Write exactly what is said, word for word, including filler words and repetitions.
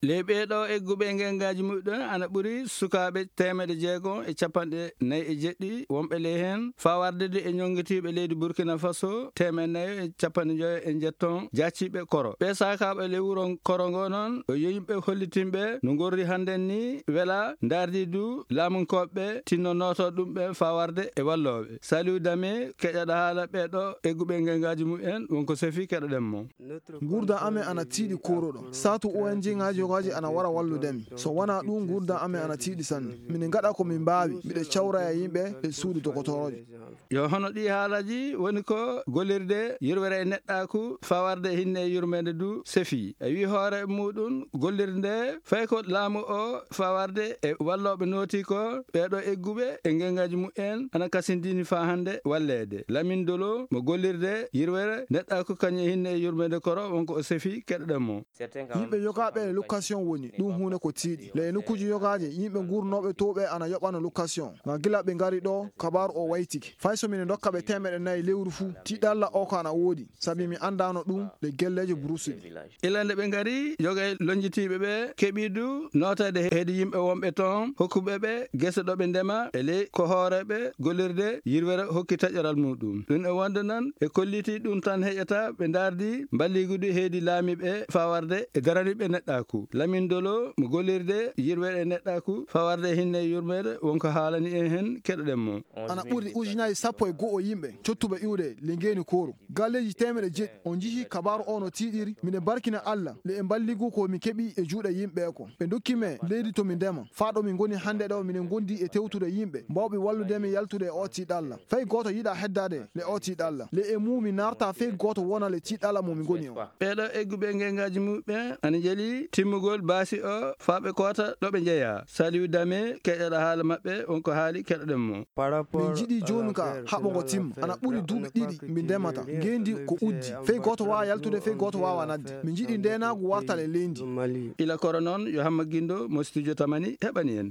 leɓeɗo egguɓe gengaji muɗum ana ɓuuri sukaɓe temedde jeegom e capanɗe nayyi e jeɗɗi wonɓe ley hen fa wardede e ñonguitiɓe leydi Burkina Faso temedde nayyi e capanɗe joyyi e jetton jacciɓe koro ɓe sakaɓe ley wuuro koro ngo noon yo yimɓe hollitimɓe no gorri hannden ni weela dardi du laamunkoɓeɓe tinno noto ɗum ɓe fa warde e walloɓe. Saliou Dame keƴaɗa haala ɓeɗo egguɓe gengaji mumen wonko sefi keɗoɗen mo. gurdam amen ana tiiɗi koroɗo satu O N G ngaji yogaji ana wara walludemi so wona ɗum gurdam amen ana tiiɗi sanne minen gaɗa komin mbawi miɗe cawraya yimɓe e suudu dokotorojo. Yo hono ɗi haalaji woni ko gollirde yurwere e neɗɗaku fa warde hinne e yurmede du sefi a wi hoore muɗum gollirde nde fay ko laamu o fa warde e walloɓe nooti ko ɓeɗo egguɓe e gengaji mumen ana kasindini fa hande wallede. Lamine Dolo mo gollirde yurwere neɗɗaku kañum hinne e yurmede koro wonko o sefi keɗoɗen mo. yimɓe yogaɓe location woni ɗum hunde ko tiiɗi le nokkuji yogaji yimɓe gurnoɓe toɓe ana yoɓano location ngam gila ɓe gari ɗo kabaru o waytiki fay so minen dokkaɓe temedde nayyi lewru fuu tiɗalla o ko ana woodi saabi mi andano ɗum le gelleje brusuɗi. ilande ɓe gari yoga lonjitiɓe ɓe keeɓidu notade heedi yimɓe wonɓe toon hokkuɓeɓe guese ɗoɓe ndema e ley ko hooreɓe gollirde yirwere hokki taƴoral muɗum ɗum e wonde nan e kolliti ɗum tan heƴata ɓe dardi balligude heedi laamiɓe fa warde e daraniɓe neɗɗaku. Lamine Dolo mo gollirde yirwere e neɗɗaku fa warde hinne e yurmede wonko haalani en hen keɗoɗen mo. ana ɓuuri ujunaji sappo e go'o yimɓe cottuɓe iwde le ngeni koro galleji temedde jeɗɗi on jihi kabaru o no tiiɗiri mine barkina Allah le e balligu ko mi keeɓi e juuɗe yimɓe ko ɓe dokkime leydi to min ndema fa ɗo min goni hande ɗo minen gondi e tewtude yimɓe mbawɓe walludemi yaltude e o tiiɗalla fay goto yiiɗa heddade le o tiiɗalla le e mu mi narta fay goto wona le tiiɗalla mo min goni o. ɓeɗo egguɓe gengaji muɓe ana jeeli timmugol baasi o faaɓe kota ɗoɓe jeeya. Saliou Dame keƴaɗa haala mabɓe wonko haali keɗoɗen mo. min jiiɗi joni ka haɓogo timma ana ɓuuri duuɓi ɗiɗi min ndemata ngendi ko uddi fay goto wawa yaltude fay goto wawa nadde min jiiɗi ndenagu wartale leydi. ila koro noon yo Hamma Guindo mo studio Tamani heɓani en.